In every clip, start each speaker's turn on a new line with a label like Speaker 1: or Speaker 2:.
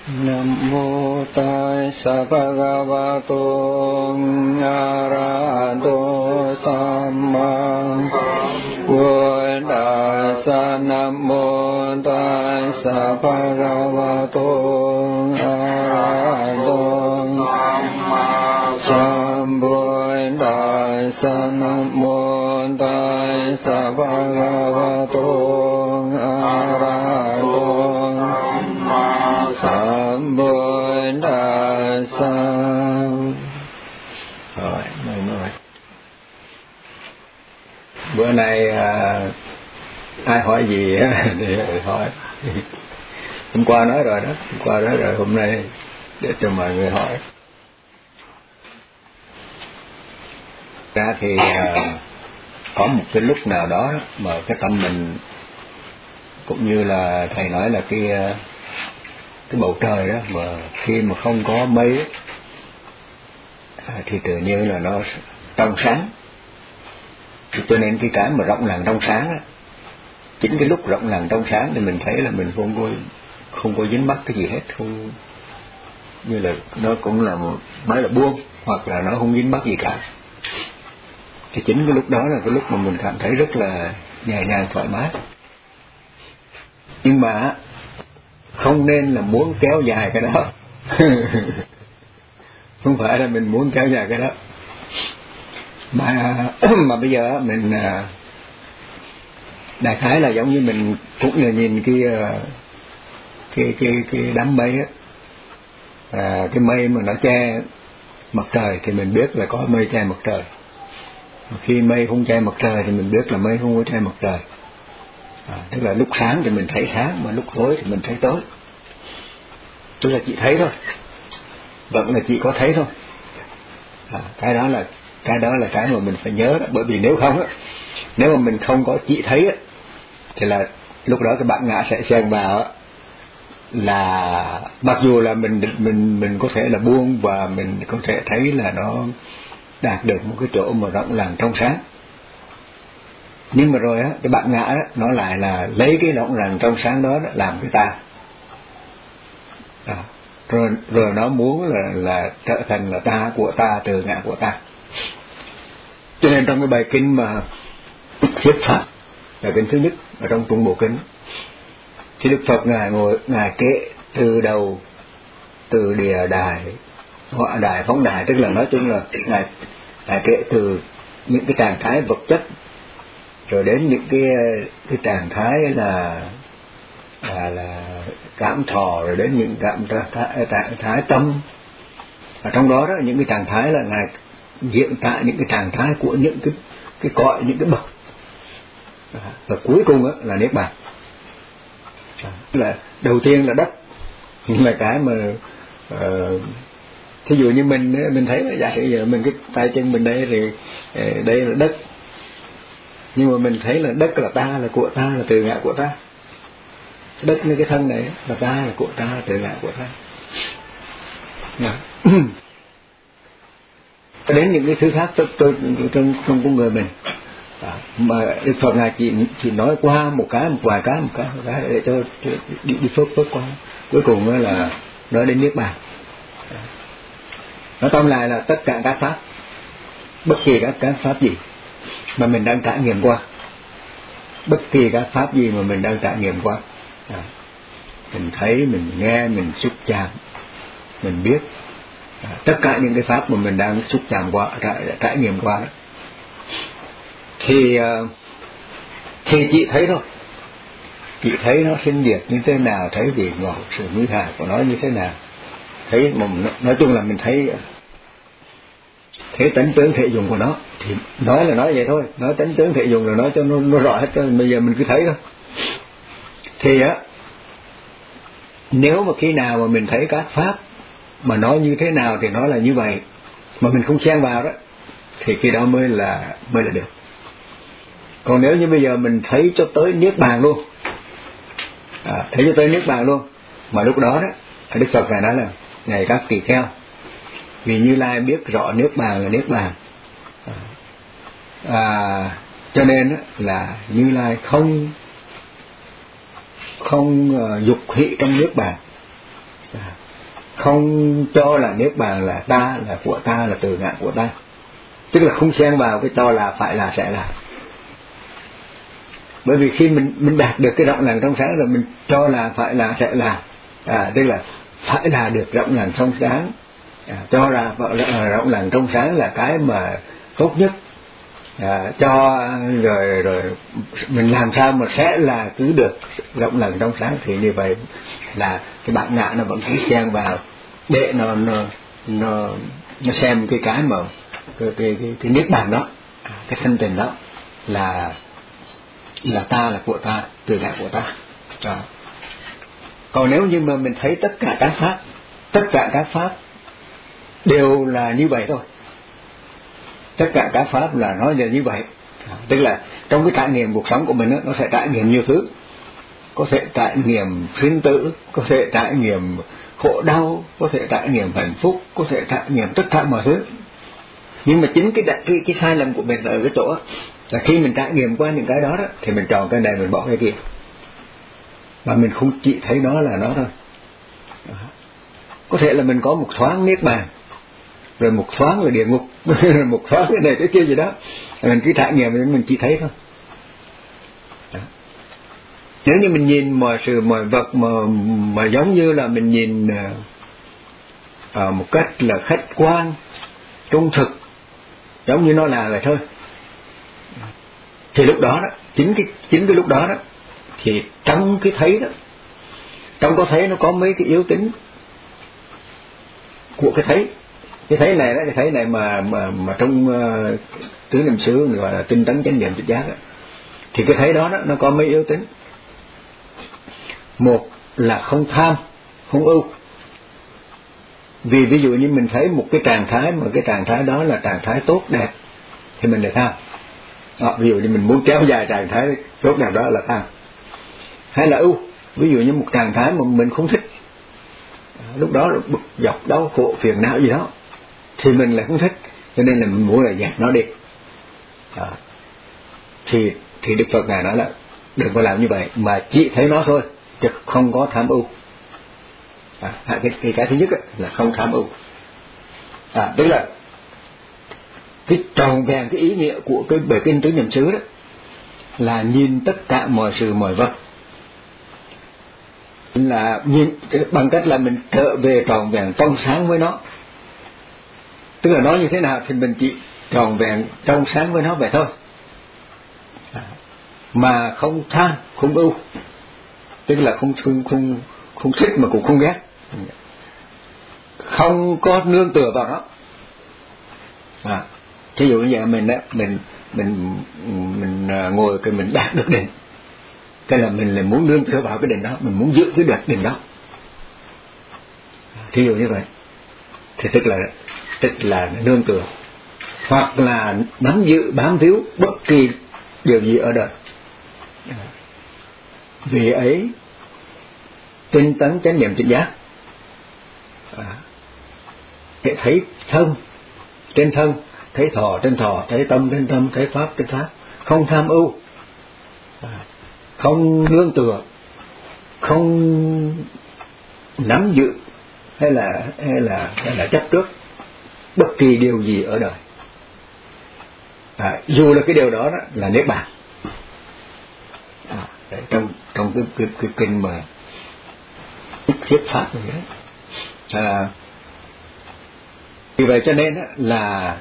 Speaker 1: Nam mô Tassa Bhagavato Arahato Samma Buddhassa. Nam mô Tassa Bhagavato Arahato Sambuddhassa. Nam mô Tassa Bhagavato Arahato Sambuddhassa. Rồi, rồi. Bữa nay ai hỏi gì thì hỏi. Hôm qua nói rồi đó, hôm nay để cho mọi người hỏi. Ra thì có một cái lúc nào đó mà cái tâm mình, cũng như là thầy nói là cái bầu trời đó, mà khi mà không có mây thì tự nhiên là nó trong sáng. Cho nên cái mà rộng lặng trong sáng đó, chính cái lúc rộng lặng trong sáng thì mình thấy là mình không có dính mắc cái gì hết, không, như là nó cũng là nói là buông, hoặc là nó không dính mắc gì cả. Thì chính cái lúc đó là cái lúc mà mình cảm thấy rất là nhẹ nhàng thoải mái. Nhưng mà không nên là muốn kéo dài cái đó. Không phải là mình muốn kéo dài cái đó, mà bây giờ mình đại khái là giống như mình cũng là nhìn cái đám mây á, cái mây mà nó che mặt trời thì mình biết là có mây che mặt trời. Khi mây không che mặt trời thì mình biết là mây không có che mặt trời. Tức là lúc sáng thì mình thấy sáng, mà lúc tối thì mình thấy tối. Tức là chị thấy thôi, vẫn là chị có thấy thôi. Cái đó là cái mà mình phải nhớ đó. Bởi vì nếu không á, nếu mà mình không có chị thấy á, thì là lúc đó cái bản ngã sẽ xen vào á, là mặc dù là mình có thể là buông và mình có thể thấy là nó đạt được một cái chỗ mà rộng lặng trong sáng, nhưng mà rồi á, cái bản ngã đó, nó lại là lấy cái rộng lặng trong sáng đó làm cái ta. Rồi nó muốn là trở thành là ta của ta, từ ngã của ta. Cho nên trong cái bài kinh mà thuyết pháp, bài kinh thứ nhất ở trong Trung Bộ Kinh, thì Đức Phật ngài kể từ đầu, từ địa đài, họa đài, phóng đài, tức là nói chung là ngài kể từ những cái trạng thái vật chất, rồi đến những cái trạng thái là cảm thọ, rồi đến những trạng thái tâm. Ở trong đó đó, những cái trạng thái là ngài diễn tả những cái trạng thái của những cái cõi, những cái bậc, và cuối cùng đó là niết bàn. Là đầu tiên là đất, là cái mà thí dụ như mình thấy là giả sử giờ mình cái tay chân mình đây thì đây là đất, nhưng mà mình thấy là đất là ta, là của ta, là từ ngã của ta. Đất như cái thân này là ta, là của ta, từ ngã của ta. Đến những cái thứ khác trong con người mình, mà Đức Phật ngài chỉ nói qua một vài cái để cho đi phớt qua. Cuối cùng là nói đến niết bàn. Nói tóm lại là tất cả các pháp, bất kỳ các pháp gì mà mình đang trải nghiệm qua, bất kỳ các pháp gì mà mình đang trải nghiệm qua, mình thấy, mình nghe, mình xúc chạm, mình biết, tất cả những cái pháp mà mình đang xúc chạm qua, trải nghiệm qua đó, thì chị thấy thôi. Chị thấy nó sinh diệt như thế nào, thấy vị ngọt sự nguy hại của nó như thế nào, thấy nói chung là mình thấy tánh tướng thể dụng của nó. Thì nói là nói vậy thôi, nói tánh tướng thể dụng là nói cho nó rõ hết. Bây giờ mình cứ thấy thôi. Thì á, nếu mà khi nào mà mình thấy các pháp mà nói như thế nào thì nó là như vậy, mà mình không xen vào đó, thì khi đó mới là được. Còn nếu như bây giờ mình thấy cho tới niết bàn luôn, thấy cho tới niết bàn luôn, mà lúc đó Đức Phật ngài nói là này các tỳ kheo, vì Như Lai biết rõ niết bàn là niết bàn, cho nên là Như Lai không dục hỷ trong niết bàn, Không cho là niết bàn là ta, là của ta, là từ ngã của ta, tức là không xen vào cái cho là, phải là, sẽ là. Bởi vì khi mình đạt được cái rộng lặng trong sáng rồi, mình cho là, phải là, sẽ là, tức là phải là được rộng lặng trong sáng, cho là rộng lặng trong sáng là cái mà tốt nhất, cho rồi mình làm sao mà sẽ là cứ được rộng lặng trong sáng, thì như vậy là cái bản ngã nó vẫn cứ xen vào để nó xem cái mà cái niết bàn đó, cái thanh tịnh đó là ta, là của ta, từ ngã của ta. Còn nếu như mà mình thấy tất cả các pháp đều là như vậy thôi, tất cả các pháp là nó là như vậy, tức là trong cái trải nghiệm cuộc sống của mình đó, nó sẽ trải nghiệm nhiều thứ, có thể trải nghiệm sinh tử, có thể trải nghiệm khổ đau, có thể trải nghiệm hạnh phúc, có thể trải nghiệm tất cả mọi thứ. Nhưng mà chính cái sai lầm của mình ở cái chỗ là khi mình trải nghiệm qua những cái đó thì mình chọn cái này, mình bỏ cái kia, và mình không chỉ thấy nó là nó thôi. Có thể là mình có một thoáng niết bàn, rồi một thoáng là địa ngục, một thoáng cái này cái kia gì đó, mình cứ trải nghiệm mình chỉ thấy thôi. Nếu như mình nhìn mọi sự mọi vật mà giống như là mình nhìn một cách là khách quan, trung thực, giống như nó là vậy thôi, thì lúc đó chính cái lúc đó thì trong cái thấy đó, trong có thấy nó có mấy cái yếu tính của cái thấy này đó, cái thấy này mà trong tứ niệm xứ gọi là tinh tấn chánh niệm tỉnh giác đó, thì cái thấy đó nó có mấy yếu tính. Một là không tham, không ưu. Vì ví dụ như mình thấy một cái trạng thái mà cái trạng thái đó là trạng thái tốt đẹp thì mình lại tham. Ví dụ như mình muốn kéo dài trạng thái tốt đẹp đó là tham. Hay là ưu, ví dụ như một trạng thái mà mình không thích, lúc đó là bực dọc đau khổ phiền não gì đó thì mình lại không thích, cho nên là mình muốn là dẹp nó đi. Thì Đức Phật ngài nói là đừng có làm như vậy, mà chỉ thấy nó thôi, chứ không có tham ưu. Cái thứ nhất là không tham ưu. Tức là cái tròn vẹn cái ý nghĩa của cái bài kinh tứ niệm xứ đó là nhìn tất cả mọi sự mọi vật, là nhìn bằng cách là mình trở về tròn vẹn trong sáng với nó. Tức là nói như thế nào thì mình chỉ tròn vẹn trong sáng với nó vậy thôi, mà không tham, không ưu, tức là không thích mà cũng không ghét, không có nương tựa vào nó. Thí dụ như vậy mình ngồi cái mình đạt được định, cái là mình lại muốn nương tựa vào cái định đó, mình muốn giữ cái đạt định đó. Thí dụ như vậy thì tức là nương tựa, hoặc là nắm giữ bám víu bất kỳ điều gì ở đời. Vì ấy tinh tấn chánh niệm tỉnh giác, để thấy thân trên thân, thấy thọ trên thọ, thấy tâm trên tâm, thấy pháp trên pháp, không tham ưu, không nương tựa, không nắm giữ hay là chấp trước bất kỳ điều gì ở đời, dù là cái điều đó là niết bàn. Trong cái kinh mà thuyết pháp như thế. Vì vậy cho nên là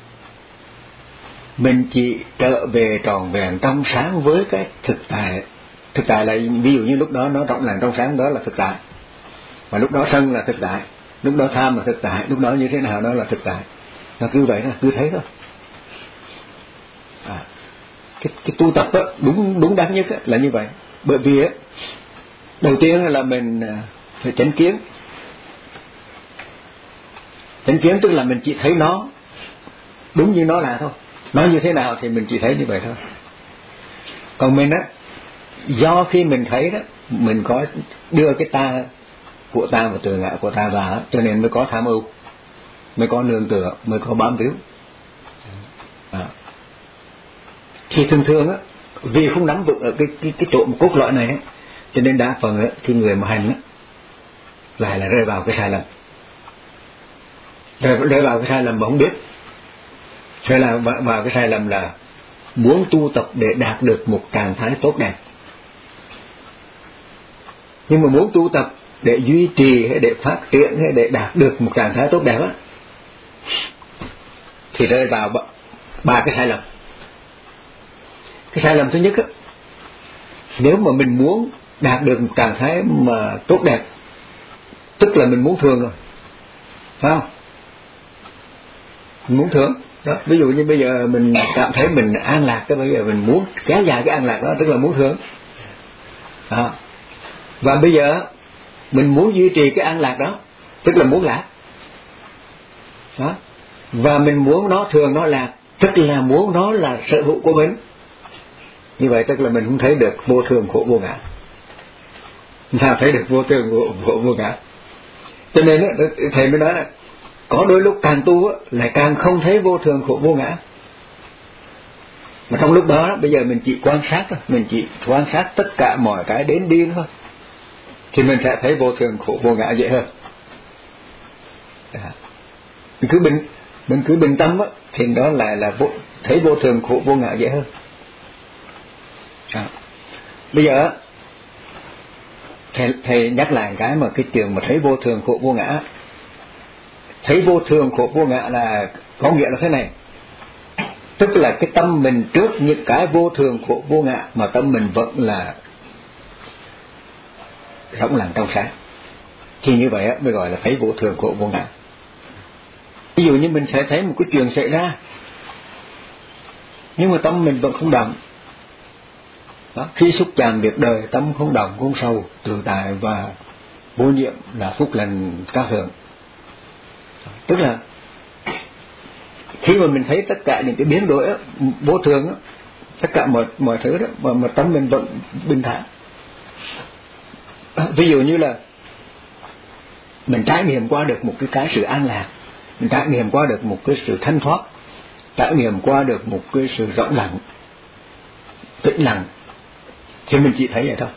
Speaker 1: mình chỉ trở về tròn vẹn trong sáng với cái thực tại. Thực tại là ví dụ như lúc đó nó rộng lặng trong sáng, đó là thực tại, mà lúc đó sân là thực tại, lúc đó tham là thực tại, lúc đó như thế nào đó là thực tại. Nó cứ vậy thôi, cứ thấy thôi. Cái tu tập đúng đắn nhất là như vậy. Bởi vì đầu tiên là mình phải chánh kiến. Chánh kiến tức là mình chỉ thấy nó đúng như nó là thôi, nó như thế nào thì mình chỉ thấy như vậy thôi. Còn mình do khi mình thấy đó, mình có đưa cái ta của ta và từ ngã của ta vào, cho nên mới có tham ưu, mới có nương tựa, mới có bám víu. Thì thường vì không nắm vững ở cái chỗ một cốt lõi này cho nên đa phần cái người mà hành lại là rơi vào cái sai lầm, rơi vào cái sai lầm mà không biết. Rơi vào cái sai lầm là muốn tu tập để đạt được một trạng thái tốt đẹp, nhưng mà muốn tu tập để duy trì hay để phát triển hay để đạt được một trạng thái tốt đẹp á, thì rơi vào ba cái sai lầm. Cái sai lầm thứ nhất á, nếu mà mình muốn đạt được một trạng thái mà tốt đẹp, tức là mình muốn thường rồi, phải không? Mình muốn thường đó. Ví dụ như bây giờ mình cảm thấy mình an lạc, cái bây giờ mình muốn kéo dài cái an lạc đó, tức là muốn thường đó. Và bây giờ mình muốn duy trì cái an lạc đó, tức là muốn lạc đó. Và mình muốn nó thường nó lạc, tức là muốn nó là sở hữu của mình. Như vậy tức là mình không thấy được vô thường khổ vô ngã. Sao thấy được vô thường khổ vô ngã? Cho nên đó, thầy mới nói là có đôi lúc càng tu lại càng không thấy vô thường khổ vô ngã. Mà trong lúc đó bây giờ mình chỉ quan sát thôi, mình chỉ quan sát tất cả mọi cái đến đi thôi, thì mình sẽ thấy vô thường khổ vô ngã dễ hơn. Mình cứ bình tâm á, thì đó lại là thấy vô thường khổ vô ngã dễ hơn. Bây giờ thầy nhắc lại cái mà cái chuyện mà thấy vô thường khổ vô ngã. Thấy vô thường khổ vô ngã là có nghĩa là thế này, tức là cái tâm mình trước những cái vô thường khổ vô ngã mà tâm mình vẫn là rỗng lặng trong sáng, thì như vậy mới gọi là thấy vô thường khổ vô ngã. Ví dụ như mình sẽ thấy một cái chuyện xảy ra, nhưng mà tâm mình vẫn không động đó. Khi xúc chạm việc đời, tâm không động không sầu, tự tại và vô nhiễm là phúc lành cao thượng. Tức là khi mà mình thấy tất cả những cái biến đổi vô thường, tất cả mọi thứ đó, mà tâm mình vẫn bình thản. Ví dụ như là mình trải nghiệm qua được một cái sự an lạc, mình trải nghiệm qua được một cái sự thanh thoát, trải nghiệm qua được một cái sự rộng lặng, tĩnh lặng, thì mình chỉ thấy vậy thôi.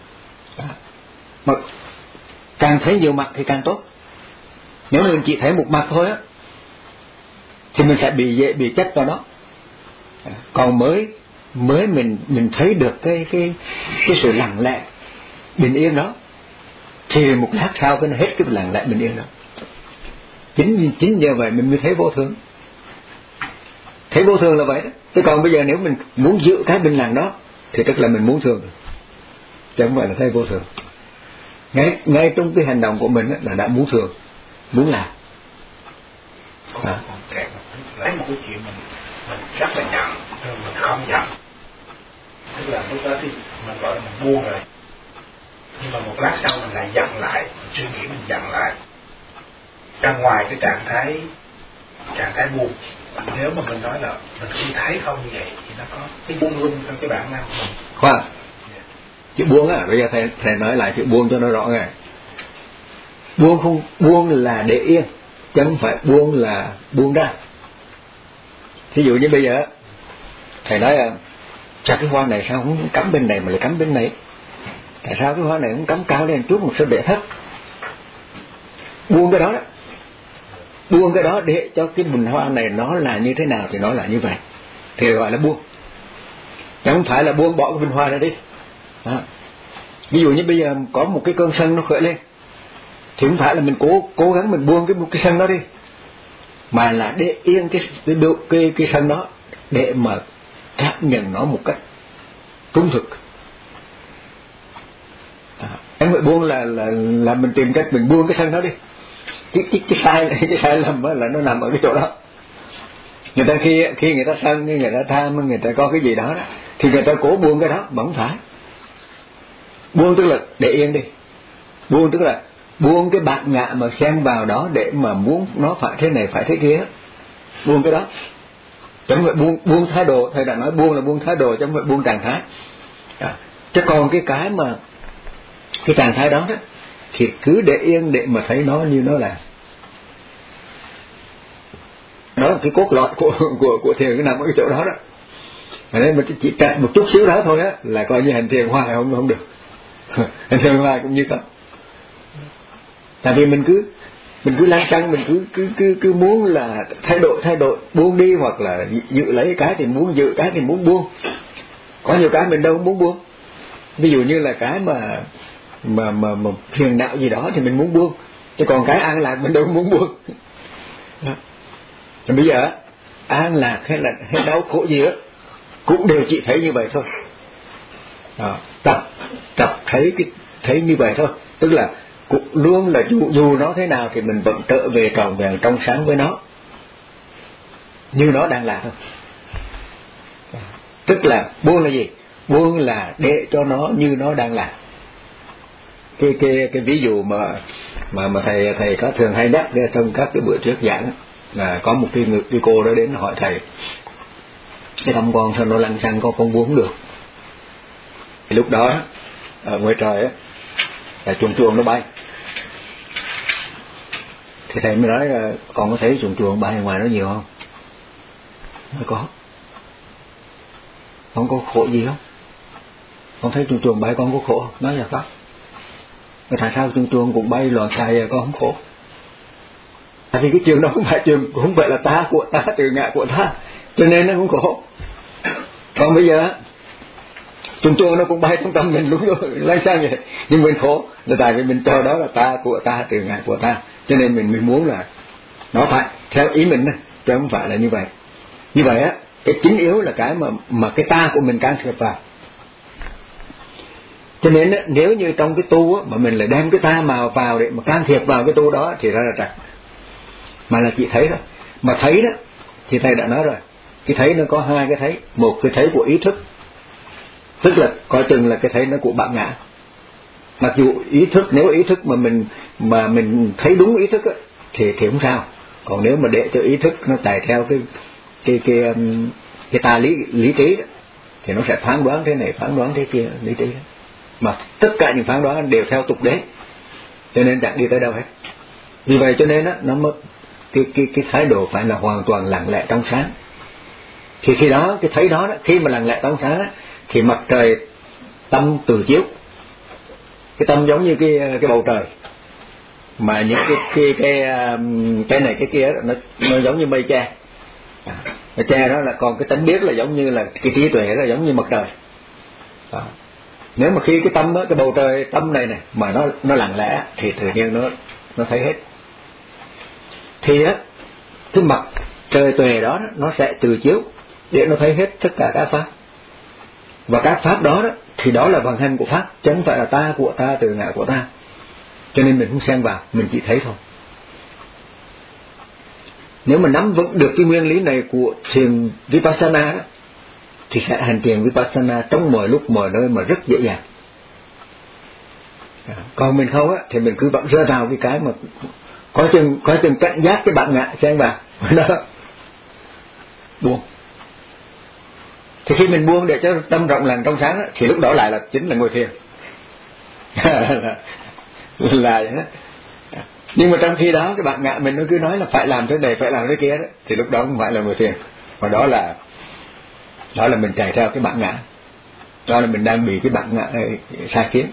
Speaker 1: Mà càng thấy nhiều mặt thì càng tốt. Nếu mình chỉ thấy một mặt thôi á, thì mình sẽ bị chấp vào đó. Còn mới mình thấy được cái sự lặng lẽ bình yên đó, thì một lát sau cái nó hết cái lặng lẽ bình yên đó. Chính nhờ vậy mình mới thấy vô thường. Thấy vô thường là vậy đó. Chứ còn bây giờ nếu mình muốn giữ cái bình lặng đó, thì tức là mình muốn thường, chứ không phải là thấy vô thường. Ngay trong cái hành động của mình là đã muốn thường, muốn làm.
Speaker 2: Lấy một cái chuyện mình rất là giận, mình không giận, tức là lúc đó thì mình gọi là mình buông rồi, nhưng mà một lát sau mình lại giận lại, mình suy nghĩ mình giận lại, ra ngoài cái trạng thái buông. Nếu mà mình nói là mình không thấy không như vậy thì nó có cái buông luôn trong cái bản năng của mình.
Speaker 1: Khoan, chữ buông á, bây giờ thầy nói lại chữ buông cho nó rõ nghe. Buông là để yên, chứ không phải buông là buông ra. Thí dụ như bây giờ thầy nói chặt cái hoa này sao không cắm bên này mà lại cắm bên này, tại sao cái hoa này không cắm cao lên chút một số để thấp. Buông cái đó, buông cái đó để cho cái bình hoa này nó là như thế nào thì nó là như vậy, thì gọi là buông, chứ không phải là buông bỏ cái bình hoa ra đi đó. Ví dụ như bây giờ có một cái cơn sân nó khởi lên, thì không phải là mình cố gắng mình buông cái sân đó đi, mà là để yên cái sân đó để mà cảm nhận nó một cách trung thực. Em gọi buông là mình tìm cách mình buông cái sân đó đi. Cái sai lầm là nó nằm ở cái chỗ đó. Người ta khi người ta sân, người ta tham, người ta có cái gì đó, thì người ta cố buông cái đó, mà không phải. Buông tức là để yên đi. Buông tức là buông cái bạt ngã mà xen vào đó để mà muốn nó phải thế này phải thế kia. Buông cái đó. Chứ không phải buông thái độ. Thầy đã nói buông là buông thái độ, chứ không phải buông trạng thái. Chứ còn cái mà cái trạng thái đó thì cứ để yên để mà thấy nó như nó là. Đó là cái cốt lõi của thiền, cái nằm ở cái chỗ đó đó. Nên mình chỉ chạy một chút xíu đó thôi á là coi như hành thiền hoài không được. Hành thiền hoài cũng như đó. Tại vì mình cứ lăng xăng, mình cứ muốn là thay đổi buông đi, hoặc là giữ lấy cái thì muốn giữ, cái thì muốn buông. Có nhiều cái mình đâu muốn buông. Ví dụ như là cái mà phiền não gì đó thì mình muốn buông, chứ còn cái an lạc mình đâu muốn buông. Rồi bây giờ an lạc hay là đau khổ gì đó cũng đều chỉ thấy như vậy thôi. Tập thấy như vậy thôi, tức là cũng luôn là dù nó thế nào thì mình vẫn trở về trọn vẹn trong sáng với nó, như nó đang là thôi. Tức là buông là gì? Buông là để cho nó như nó đang là. Cái ví dụ mà thầy có thường hay nhắc trong các cái bữa trước giảng, là có một cái cô đó đến hỏi thầy, cái tâm con sao nó lăn xăng, con buông được. Thì lúc đó ở ngoài trời á là chuồn nó bay. Thì thầy mới nói là con có thấy chuồn bay ngoài nó nhiều không? Nói có. Con có khổ gì không? Con thấy chuồn bay con có khổ không? Nói là có. Tại sao chuồn cũng bay loạn xài con không khổ? Tại vì cái trường đó không phải là ta của ta, từ ngã của ta, cho nên nó không khổ. Còn bây giờ chuồn nó cũng bay trong tâm mình đúng rồi, lái sang vậy, nhưng mình khổ là tại vì mình cho đó là ta của ta, từ ngã của ta, cho nên mình muốn là nó phải theo ý mình, chứ không phải là như vậy. Như vậy á, cái chính yếu là cái mà cái ta của mình can thiệp vào. Cho nên á, nếu như trong cái tu á, mà mình lại đem cái ta mà vào để mà can thiệp vào cái tu đó thì ra là trật. Mà là chỉ thấy thôi. Mà thấy đó thì thầy đã nói rồi, cái thấy nó có hai cái thấy. Một cái thấy của ý thức, tức là coi chừng là cái thấy nó của bản ngã. Mặc dù ý thức, nếu ý thức mà mình thấy đúng ý thức á, thì không sao. Còn nếu mà để cho ý thức nó chạy theo cái ta lý trí đó, thì nó sẽ phán đoán thế này, phán đoán thế kia, lý trí đó. Mà tất cả những phán đoán đều theo tục đế, cho nên chẳng đi tới đâu hết. Vì vậy cho nên á, nó mất cái thái độ phải là hoàn toàn lặng lẽ trong sáng. Thì khi đó cái thấy đó, khi mà lặng lẽ trong sáng á, thì mặt trời tâm từ chiếu. Cái tâm giống như cái bầu trời, mà những cái này cái kia nó giống như mây che. Mây che đó là còn cái tánh biết là giống như là cái trí tuệ, đó giống như mặt trời. Nếu mà khi cái tâm đó, cái bầu trời tâm này mà nó lặng lẽ thì tự nhiên nó thấy hết. Thì á, cái mặt trời tuệ đó nó sẽ từ chiếu để nó thấy hết tất cả các pháp. Và các pháp đó thì đó là vận hành của pháp, chứ không phải là ta của ta, từ ngã của ta. Cho nên mình không xen vào, mình chỉ thấy thôi. Nếu mà nắm vững được cái nguyên lý này của thiền Vipassana đó, thì sẽ hành thiền Vipassana trong mọi lúc mọi nơi mà rất dễ dàng. Còn mình không á, thì mình cứ vẫn rơi vào cái mà có chừng cảnh giác cái bản ngã xen vào đó, buông. Thì khi mình buông để cho tâm rộng lặng trong sáng đó, thì lúc đó lại là chính là ngồi thiền. là vậy đó. Nhưng mà trong khi đó cái bản ngã mình nó cứ nói là phải làm thế này, phải làm thế kia đó, thì lúc đó không phải là ngồi thiền, mà đó là mình chạy theo cái bản ngã, đó là mình đang bị cái bản ngã sai khiến.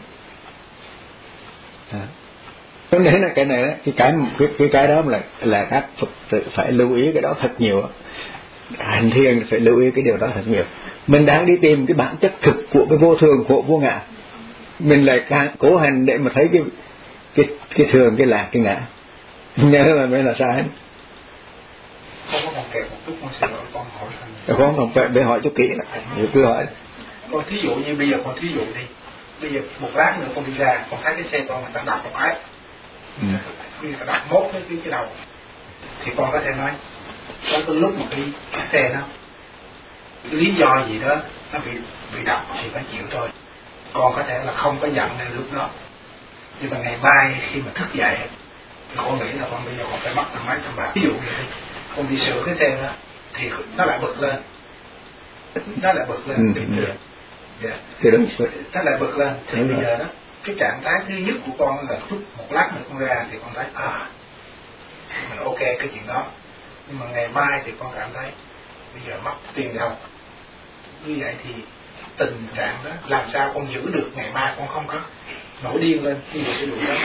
Speaker 1: Cho nên là cái này đó, cái đó là các Phật tử phải lưu ý cái đó thật nhiều. Hành thiền phải lưu ý cái điều đó thật nhiều. Mình đang đi tìm cái bản chất thực của cái vô thường, của vô ngã, mình lại cố hành để mà thấy cái thường, cái lạc, cái ngã, nhớ là mới là sai.
Speaker 2: Không có còn kẹp một chút, con xin lỗi con hỏi
Speaker 1: không còn phải hỏi chút kỹ cứ hỏi.
Speaker 2: Con thí dụ như bây giờ con thí dụ đi, bây giờ một lát nữa con đi ra, con thấy cái xe con người ta đạp một cái, bây giờ đạp mốt cái đầu, thì con có thể nói có cái lúc mà cái xe nó lý do gì đó nó bị đập thì phải chịu thôi. Con có thể là không có giận ngay lúc đó, nhưng mà ngày mai khi mà thức dậy thì con nghĩ là con bây giờ con phải mất mấy trăm bạc, ví dụ như thế, con đi sửa cái xe đó thì nó lại bực lên, bình thường. Nó lại bực lên thì bây giờ đó, cái trạng thái thứ nhất của con là chút một lát nữa con ra thì con thấy mình ok cái chuyện đó, nhưng mà ngày mai thì con cảm thấy bây giờ mất tiền đâu. Như vậy thì tình trạng đó làm sao con giữ được ngày mai con không có nổi điên lên khi mà cái đủ đó.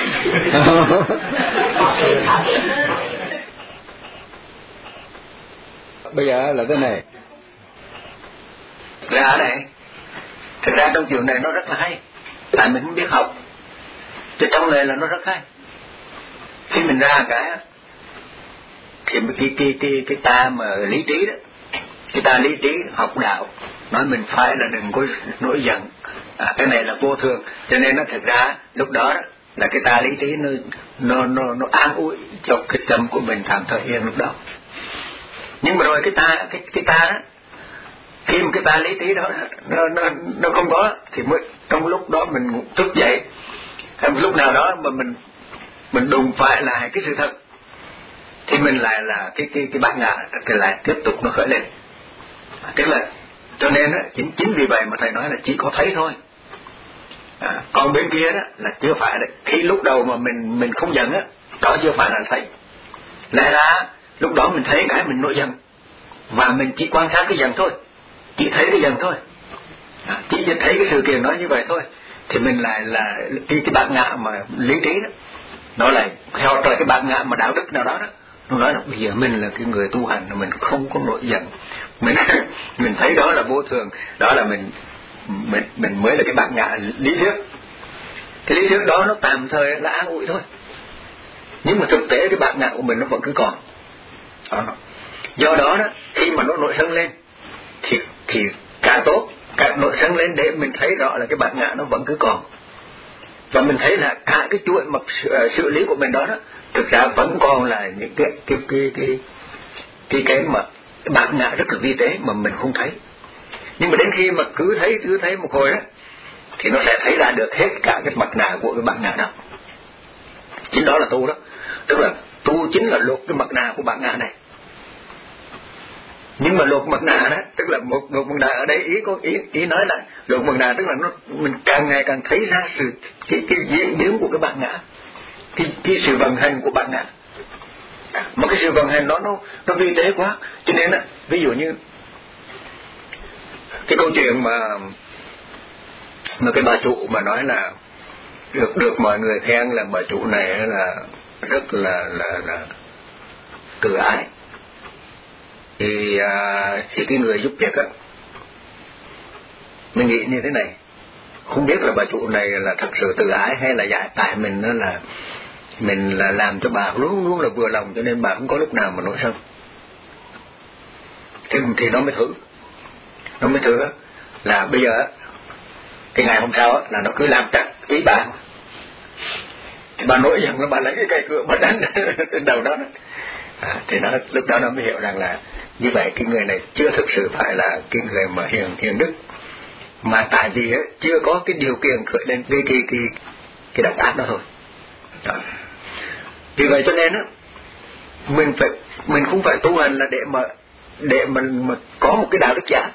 Speaker 1: Bây giờ là thế này, ra này, thực ra trong chuyện này nó rất là hay, tại mình không biết học, chứ trong này là nó rất hay. Khi mình ra cái thì cái ta mà lý trí đó, cái ta lý trí học đạo nói mình phải là đừng có nổi giận, cái này là vô thường, cho nên nó thực ra lúc đó là cái ta lý trí nó an ủi cho cái tâm của mình tạm thời yên lúc đó. Nhưng mà rồi cái ta đó, khi mà cái ta lý trí đó nó không có thì mới trong lúc đó mình thức dậy, hay một lúc nào đó mà mình đụng phải lại cái sự thật thì mình lại là cái bát ngã thì lại tiếp tục nó khởi lên. Tức là cho nên á, chính vì vậy mà thầy nói là chỉ có thấy thôi. Còn bên kia đó là chưa phải đấy. Khi lúc đầu mà mình không giận á, đó chưa phải là thấy. Lẽ ra lúc đó mình thấy cái mình nổi giận và mình chỉ quan sát cái giận thôi, chỉ thấy cái giận thôi, chỉ thấy cái sự kiện đó như vậy thôi, thì mình lại là cái bát ngã mà lý trí đó, nó lại theo cái bát ngã mà đạo đức nào đó đó. Nó nói là bây giờ mình là cái người tu hành, mình không có nổi giận, mình thấy đó là vô thường, đó là mình mới là cái bát ngã lý thuyết. Cái lý thuyết đó nó tạm thời là an ủi thôi, nhưng mà thực tế cái bát ngã của mình nó vẫn cứ còn đó. Do đó đó, khi mà nó nổi sân lên thì càng tốt, càng nổi sân lên để mình thấy rõ là cái bát ngã nó vẫn cứ còn, và mình thấy là cả cái chuỗi mặt xử lý của mình đó thực ra vẫn còn là những cái mà cái bát ngã rất là vi tế mà mình không thấy. Nhưng mà đến khi mà cứ thấy một hồi đó thì nó sẽ thấy ra được hết cả cái mặt nạ của cái bát ngã đó. Chính đó là tu đó, tức là tu chính là lột cái mặt nạ của bát ngã này. Nhưng mà lột mặt nạ đó, tức là một mặt nạ ở đây ý nói là lột mặt nạ tức là mình càng ngày càng thấy ra cái diễn biến của cái bát ngã, cái sự vận hành của bát ngã. Mà cái sự vận hành đó nó vi tế quá, cho nên á, ví dụ như cái câu chuyện mà cái bà chủ mà nói là được mọi người khen là bà chủ này là rất là từ ái, thì cái người giúp việc á, mình nghĩ như thế này, không biết là bà chủ này là thật sự từ ái hay là giải tại mình đó là mình là làm cho bà luôn luôn là vừa lòng, cho nên bà không có lúc nào mà nổi sân. Thì nó mới thử á, là bây giờ cái ngày hôm sau á, là nó cứ làm chặt ý bà, thì bà nổi giận, bà lấy cái cây cựa bà đánh trên đầu đó. Thì nó lúc đó nó mới hiểu rằng là như vậy cái người này chưa thực sự phải là cái người mà hiền đức, mà tại vì á, chưa có cái điều kiện khởi lên cái động tác đó thôi. Đó. Vì vậy cho nên á, mình không phải tu hành là để mà có một cái đạo đức giả,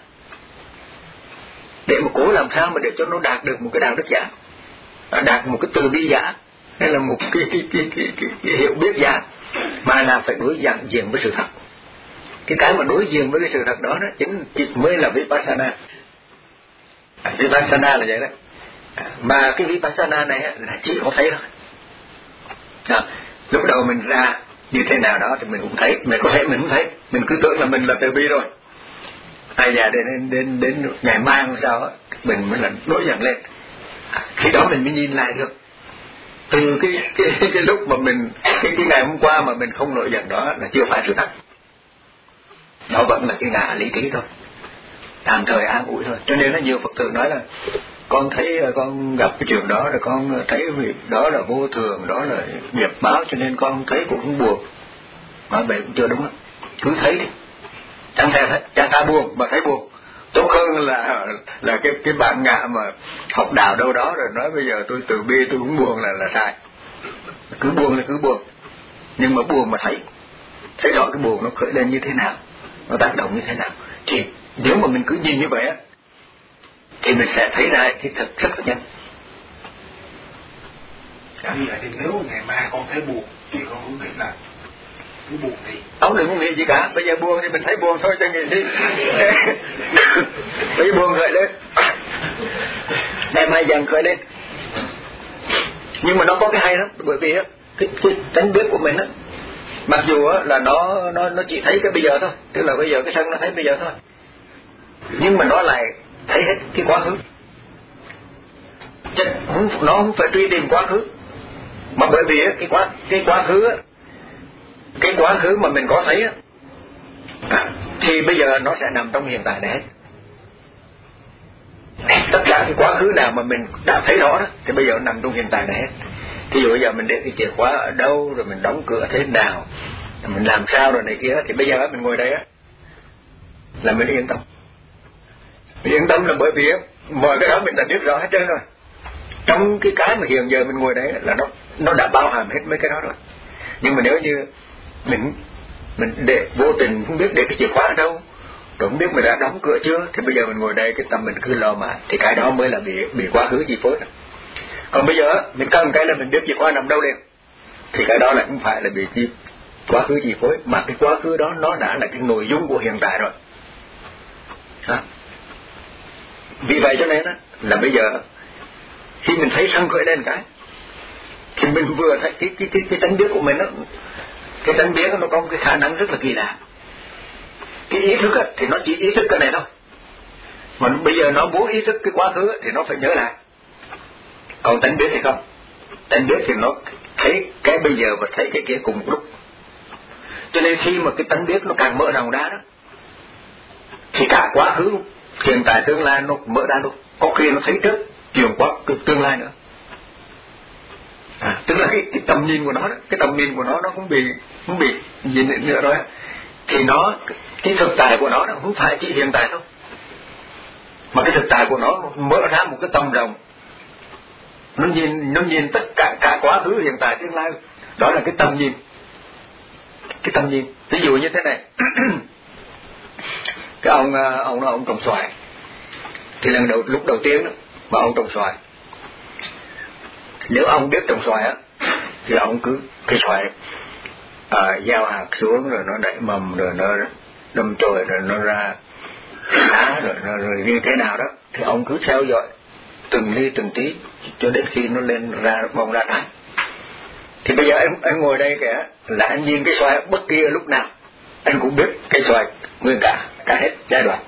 Speaker 1: để mà cố làm sao mà để cho nó đạt được một cái đạo đức giả, đạt một cái từ bi giả, hay là một cái hiểu biết giả, mà là phải đối diện với sự thật. Cái mà đối diện với cái sự thật đó chính mới là vipassana. Vipassana là vậy đó. Mà cái vipassana này là chỉ có thấy thôi. Lúc đầu mình ra như thế nào đó thì mình cũng thấy, mình có thể mình không thấy, mình cứ tưởng là mình là từ bi rồi. Ai già đến ngày mai hôm sau mình mới là nổi giận lên. Khi đó mình mới nhìn lại được từ cái lúc mà mình cái ngày hôm qua mà mình không nổi giận đó là chưa phải sự thật, nó vẫn là cái ngã lý trí thôi, tạm thời an ủi thôi. Cho nên là nhiều Phật tử nói là con thấy con gặp cái chuyện đó rồi con thấy việc đó là vô thường, đó là nghiệp báo, cho nên con thấy cũng không buồn. Nói vậy cũng chưa đúng lắm, cứ thấy đi, chẳng ta buồn mà thấy buồn, tốt hơn là cái bạn ngạ mà học đạo đâu đó rồi nói bây giờ tôi từ bi tôi cũng buồn là sai. Cứ buồn là cứ buồn, nhưng mà buồn mà thấy rõ cái buồn nó khởi lên như thế nào, nó tác động như thế nào, thì nếu mà mình cứ nhìn như vậy á thì mình sẽ thấy ra cái thật rất là nhanh.
Speaker 2: Như vậy thì nếu ngày mai con thấy buồn thì con cũng nghĩ là cứ buồn đi.
Speaker 1: Ông đừng có nghĩ gì cả, bây giờ buồn thì mình thấy buồn thôi, cho nghĩ đi. Bây giờ buồn khởi lên, ngày mai dần khởi lên. Nhưng mà nó có cái hay lắm, bởi vì á cái tánh biết của mình á, mặc dù á là nó chỉ thấy cái bây giờ thôi, tức là bây giờ cái thân nó thấy bây giờ thôi, nhưng mà nó lại thấy hết cái quá khứ. Nó không phải truy tìm quá khứ, mà bởi vì á cái quá khứ á, cái quá khứ mà mình có thấy á, thì bây giờ nó sẽ nằm trong hiện tại này hết. Tất cả cái quá khứ nào mà mình đã thấy rõ đó thì bây giờ nó nằm trong hiện tại này hết. Thí dụ bây giờ mình để cái chìa khóa ở đâu, rồi mình đóng cửa thế nào, mình làm sao rồi này kia, thì bây giờ mình ngồi đây á là mình yên tâm. Mình yên tâm là bởi vì mọi cái đó mình đã biết rõ hết trơn rồi. Trong cái mà hiện giờ mình ngồi đấy là nó đã bao hàm hết mấy cái đó rồi. Nhưng mà nếu như mình để vô tình không biết để cái chìa khóa ở đâu, rồi không biết mình đã đóng cửa chưa, thì bây giờ mình ngồi đây cái tâm mình cứ lo mà, thì cái đó mới là bị quá khứ chi phối. Còn bây giờ mình cần cái là mình biết chìa khóa nằm đâu liền, thì cái đó là không phải là bị quá khứ chi phối, mà cái quá khứ đó nó đã là cái nội dung của hiện tại rồi. Vì vậy cho nên là bây giờ khi mình thấy sân khởi lên cái, thì mình vừa thấy cái tánh biết của mình đó, cái tánh biết nó có một cái khả năng rất là kỳ lạ. Cái ý thức thì nó chỉ ý thức cái này thôi, mà bây giờ nó muốn ý thức cái quá khứ thì nó phải nhớ lại. Còn tánh biết thì không, tánh biết thì nó thấy cái bây giờ và thấy cái kia cùng một lúc. Cho nên khi mà cái tánh biết nó càng mở rộng ra đó, thì cả quá khứ, hiện tại, tương lai nó mở ra luôn. Có khi nó thấy trước chuyện quá tương lai nữa. Tức là cái tầm nhìn của nó đó, cái tầm nhìn của nó không bị nhìn nữa rồi. Thì cái thực tại của nó không phải chỉ hiện tại thôi, mà cái thực tại của nó mở ra một cái tầm rộng. Nó nhìn tất cả quá khứ, hiện tại, tương lai. Đó là cái tầm nhìn. Cái tầm nhìn. Ví dụ như thế này. Cái ông trồng xoài, thì lúc đầu tiên đó, mà ông trồng xoài, nếu ông biết trồng xoài á, thì ông cứ cái xoài gieo hạt xuống, rồi nó nảy mầm, rồi nó đâm chồi, rồi nó ra lá, rồi như thế nào đó, thì ông cứ theo dõi từng ly từng tí cho đến khi nó lên ra bông ra trái. Thì bây giờ anh ngồi đây kìa, là anh nhìn cái xoài bất kỳ lúc nào anh cũng biết cái xoài nguyên cả hết giai đoạn.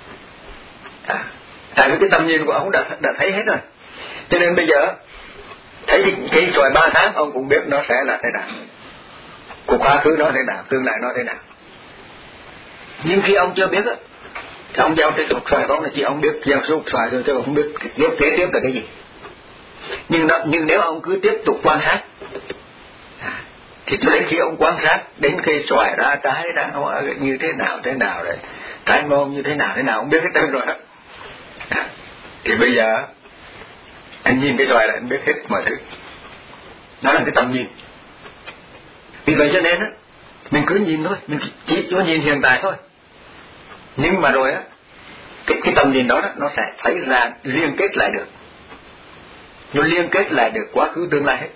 Speaker 1: Tại vì cái tầm nhìn của ông đã thấy hết rồi. Cho nên bây giờ thấy cái xoài 3 tháng ông cũng biết nó sẽ là thế nào, cuộc quá khứ nó thế nào, tương lai nó thế nào. Nhưng khi ông chưa biết á, thì ông gieo cái xoài đó là chỉ ông biết gieo số xoài thôi, chứ ông không biết kế tiếp là cái gì. Nhưng nếu ông cứ tiếp tục quan sát, thì cho đến khi ông quan sát đến cây xoài ra trái ra hoa như thế nào rồi trái ngon như thế nào ông biết hết trơn rồi đó. Thì bây giờ anh nhìn cái xoài là anh biết hết mọi thứ. Đó là cái tầm nhìn. Vì vậy cho nên á, mình cứ nhìn thôi, mình chỉ cho nhìn hiện tại thôi. Nhưng mà rồi á, cái tầm nhìn đó nó sẽ thấy ra liên kết lại được. Nó liên kết lại được quá khứ tương lai hết.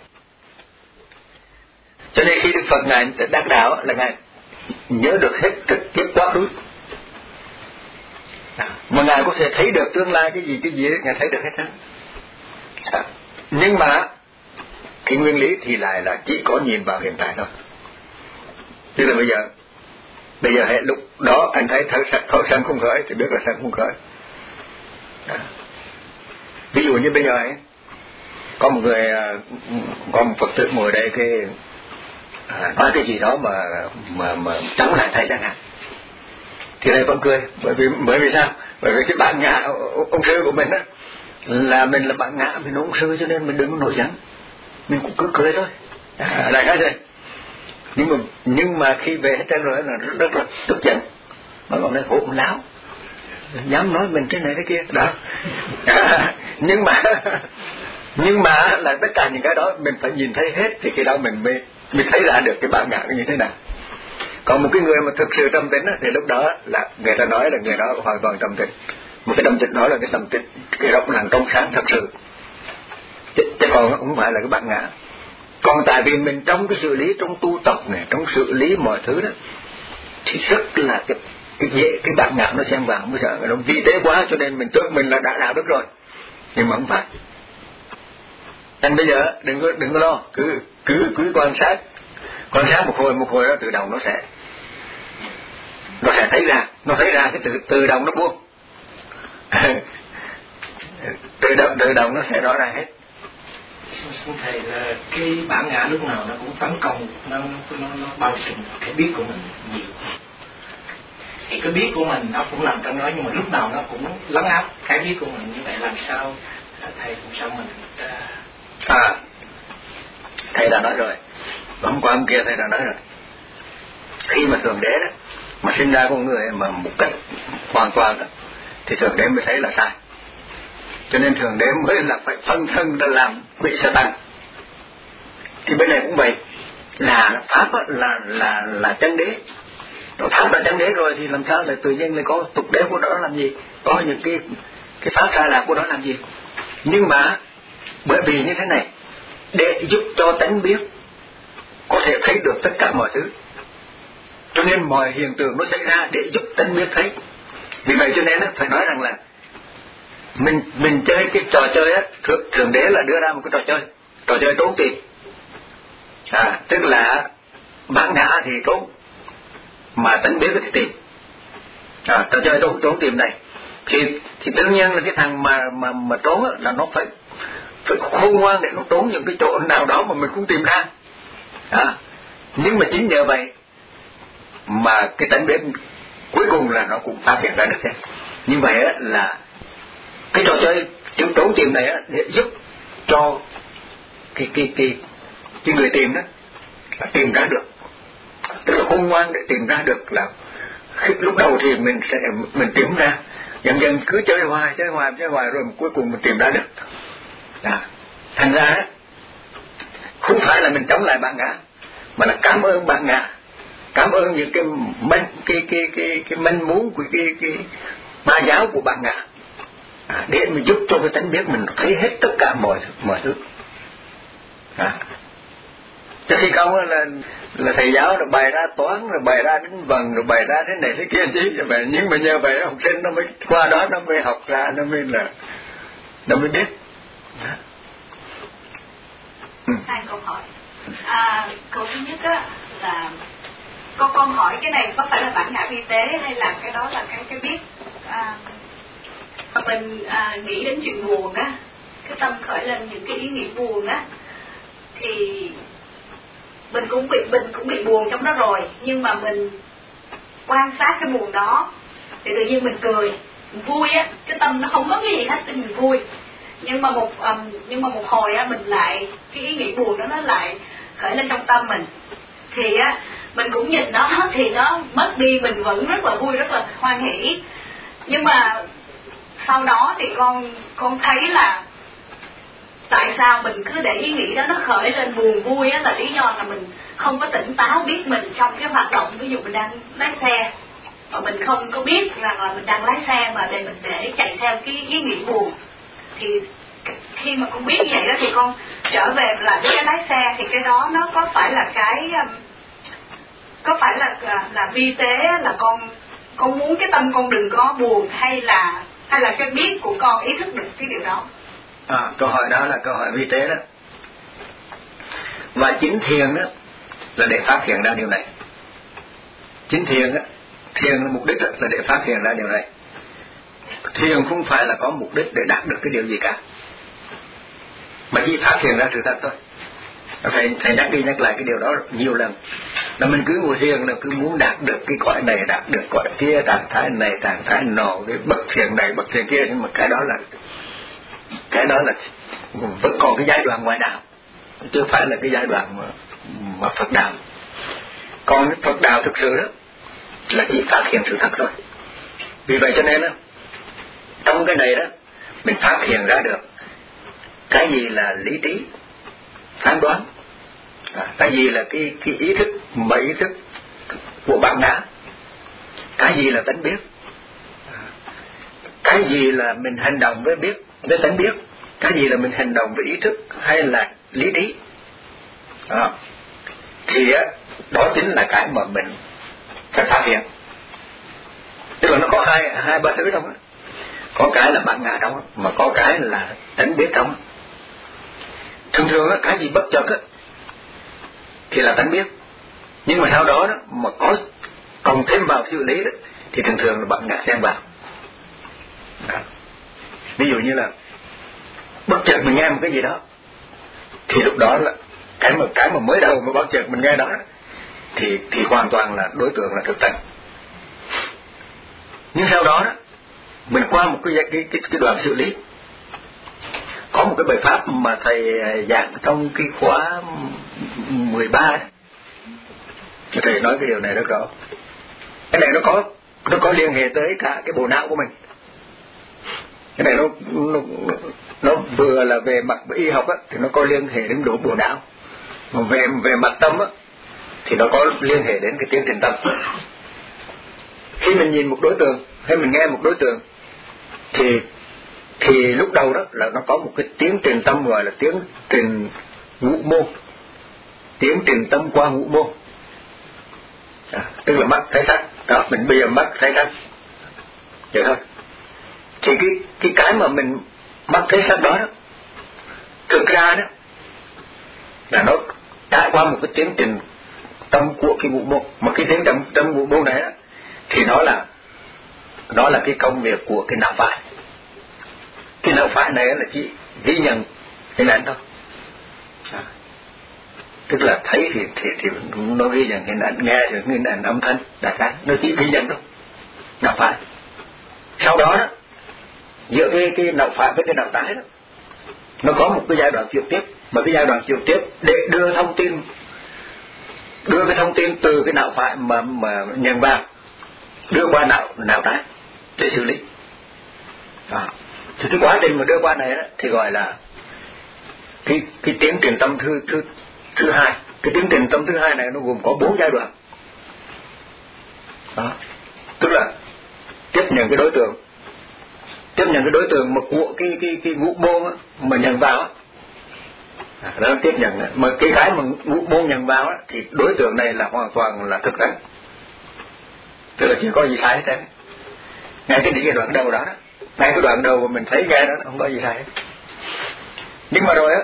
Speaker 1: Cho nên khi Đức Phật Ngài đắc đạo là Ngài nhớ được hết trực tiếp quá khứ, mà Ngài có thể thấy được tương lai cái gì Ngài thấy được hết đó. Nhưng mà cái nguyên lý thì lại là chỉ có nhìn vào hiện tại thôi. Tức là bây giờ hệ lúc đó anh thấy thổi sân không khởi thì biết là sân không khởi. Ví dụ như bây giờ ấy, có một Phật tử ngồi đây nói cái gì đó mà chống lại thầy chẳng hạn, thì thầy vẫn cười. Bởi vì sao? Bởi vì cái bạn ngã ông sư của mình á, là mình là bạn ngã, mình ông sư, cho nên mình đừng có nổi giận, mình cũng cứ cười thôi. Đại khái rồi. Nhưng mà khi về hết trơn rồi là rất là tức giận, nó còn nói hỗn láo, dám nói mình thế này thế kia đó. Nhưng mà là tất cả những cái đó mình phải nhìn thấy hết, thì khi đó mình thấy ra được cái bản ngã như thế nào. Còn một cái người mà thực sự tâm tĩnh thì lúc đó là người ta nói là người đó hoàn toàn tâm tĩnh. Một cái tâm tĩnh đó là cái tâm tĩnh, cái rộng lặng trong sáng thật sự, chứ còn không phải là cái bản ngã. Còn tại vì mình trong cái xử lý, trong tu tập này, trong xử lý mọi thứ đó, thì rất là cái bản ngã nó xen vào, bây giờ nó vi tế quá, cho nên mình tưởng mình là đã đạo đức rồi, nhưng mà không phải. Thành bây giờ đừng có lo, cứ quan sát một hồi đó tự động nó sẽ thấy ra cái tự động nó buông. tự động nó sẽ rõ ràng hết.
Speaker 2: Xin thầy là cái bản ngã lúc nào nó cũng tấn công, nó bao trùm cái biết của mình nhiều. Thì cái biết của mình nó cũng nằm trong đó, nhưng mà lúc nào nó cũng lấn áp cái biết của mình. Như vậy làm sao thầy cũng sao mình
Speaker 1: thầy đã nói rồi, hôm qua hôm kia thầy đã nói rồi, khi mà thượng đế đó mà sinh ra con người mà một cách hoàn toàn đó, thì thượng đế mới thấy là sai. Cho nên thượng đế mới là phải phân thân ra làm vị Satan. Thì bên này cũng vậy, là pháp là chân đế. Rồi pháp là chân đế rồi thì làm sao lại tự nhiên lại có tục đế của đó làm gì, có những cái pháp sai lạc của đó làm gì. Nhưng mà bởi vì như thế này, để giúp cho tánh biết có thể thấy được tất cả mọi thứ, cho nên mọi hiện tượng nó xảy ra để giúp tánh biết thấy. Vì vậy cho nên phải nói rằng là mình chơi cái trò chơi á, thượng đế là đưa ra một cái trò chơi trốn tìm. Tức là bản ngã thì trốn, mà tánh biết thì tìm. Trò chơi trốn tìm này thì đương nhiên là cái thằng mà trốn á, là nó phải khôn ngoan để nó trốn những cái chỗ nào đó mà mình cũng tìm ra. Nhưng mà chính nhờ vậy mà cái tánh biết cuối cùng là nó cũng phát hiện ra được thế. Như vậy á, là cái trò chơi trốn tìm này á, để giúp cho cái người tìm đó là tìm ra được, tức là khôn ngoan để tìm ra được. Là lúc đầu thì mình tìm ra, dần dần cứ chơi hoài rồi cuối cùng mình tìm ra được. Thành ra đó, không phải là mình chống lại bản ngã, mà là cảm ơn bản ngã, cảm ơn những cái manh muốn của cái ma giáo của bản ngã, để mình giúp cho cái tánh biết mình thấy hết tất cả mọi thứ. Chứ khi không là thầy giáo rồi bày ra toán, rồi bày ra đến vần, rồi bày ra thế này thế kia chứ vậy. Nhưng mà nhờ vậy học sinh nó mới qua đó, nó mới học ra, nó mới biết.
Speaker 3: Hai câu hỏi. Câu thứ nhất á là con hỏi cái này có phải là bản ngã vi tế hay là cái đó là cái biết. Mình nghĩ đến chuyện buồn á, cái tâm khởi lên những cái ý nghĩ buồn á, thì mình cũng bị buồn trong đó rồi, nhưng mà mình quan sát cái buồn đó thì tự nhiên mình cười, mình vui á, cái tâm nó không có cái gì hết, thì mình vui. Nhưng mà một hồi á, mình lại cái ý nghĩ buồn đó nó lại khởi lên trong tâm mình, thì á mình cũng nhìn nó thì nó mất đi, mình vẫn rất là vui, rất là hoan hỉ. Nhưng mà sau đó thì con thấy là tại sao mình cứ để ý nghĩ đó nó khởi lên buồn vui á, là lý do là mình không có tỉnh táo biết mình trong cái hoạt động. Ví dụ mình đang lái xe và mình không có biết rằng là mình đang lái xe, mà mình để chạy theo cái ý nghĩ buồn. Thì khi mà con biết như vậy đó thì con trở về lại với cái lái xe, thì cái đó nó có phải là là vi tế, là con muốn cái tâm con đừng có buồn, hay là cái biết của con ý thức được cái điều đó?
Speaker 1: Câu hỏi đó là câu hỏi vi tế đó. Và chính thiền đó là để phát hiện ra điều này. Chính thiền đó, thiền là mục đích là để phát hiện ra điều này. Thiền không phải là có mục đích để đạt được cái điều gì cả, mà chỉ phát hiện ra sự thật thôi. Thầy nhắc đi nhắc lại cái điều đó nhiều lần, là mình cứ ngồi thiền là cứ muốn đạt được cái cõi này, đạt được cõi kia, trạng thái này, trạng thái nọ, cái bậc thiền này, bậc thiền kia. Nhưng mà cái đó là vẫn còn cái giai đoạn ngoại đạo, chứ phải là cái giai đoạn mà Phật đạo. Còn cái Phật đạo thực sự đó là chỉ phát hiện sự thật thôi. Vì vậy cho nên đó, trong cái này đó mình phát hiện ra được cái gì là lý trí phán đoán, cái gì là cái ý thức, mà ý thức của bản ngã, cái gì là tánh biết, cái gì là mình hành động với tánh biết, cái gì là mình hành động với ý thức hay là lý trí. Thì đó chính là cái mà mình phải phát hiện. Tức là nó có hai ba thứ trong đó. Có cái là bản ngã trong đó, mà có cái là tánh biết trong đó. thường thường á, cái gì bất chợt á thì là tánh biết, nhưng mà sau đó mà có cộng thêm vào xử lý đó, thì thường thường là bạn ngã xem vào đó. Ví dụ như là bất chợt mình nghe một cái gì đó, thì lúc đó là cái mà mới đầu mà bất chợt mình nghe đó thì hoàn toàn là đối tượng là thực tánh. Nhưng sau đó mình qua một cái đoạn xử lý, có một cái bài pháp mà thầy giảng trong cái khóa 13 đó, thầy nói cái điều này rất rõ. Cái này nó có liên hệ tới cả cái bộ não của mình. Cái này nó vừa là về mặt y học á, thì nó có liên hệ đến bộ não, mà về mặt tâm á thì nó có liên hệ đến cái tiến trình tâm. Khi mình nhìn một đối tượng hay mình nghe một đối tượng thì lúc đầu đó là nó có một cái tiến trình tâm gọi là tiến trình ngũ môn, tiến trình tâm qua ngũ môn, tức là mắt thấy sắc đó, mình bây giờ mắt thấy sắc vậy thôi. Thì cái mà mình mắt thấy sắc đó thực ra đó là nó trải qua một cái tiến trình tâm của cái ngũ môn, mà cái tiến trình tâm ngũ môn này đó, thì nó là cái công việc của cái não phải. Cái não phải này là chỉ ghi nhận hình ảnh thôi, tức là thấy thì nó ghi nhận hình ảnh, nghe được hình ảnh, âm thanh, đại khái nó chỉ ghi nhận thôi, não phải. Sau đó đó, giữa cái não phải với cái não trái đó, nó có một cái giai đoạn chuyển tiếp, mà cái giai đoạn chuyển tiếp để đưa cái thông tin từ cái não phải mà nhận vào đưa qua não trái để xử lý. Thì cái quá trình mà đưa qua này đó, thì gọi là cái tiến trình tâm thứ hai. Cái tiến trình tâm thứ hai này nó gồm có 4 giai đoạn. Đó. Tức là tiếp nhận cái đối tượng mà của cái ngũ môn á, mà nhận vào á, đó tiếp nhận á. Mà cái mà ngũ môn nhận vào á, thì đối tượng này là hoàn toàn là thực tánh, tức là chưa có gì sai hết trơn. Ngay cái giai đoạn đầu đó, ngay cái đoạn đầu mà mình thấy nghe đó không có gì sai hết. Nhưng mà rồi á,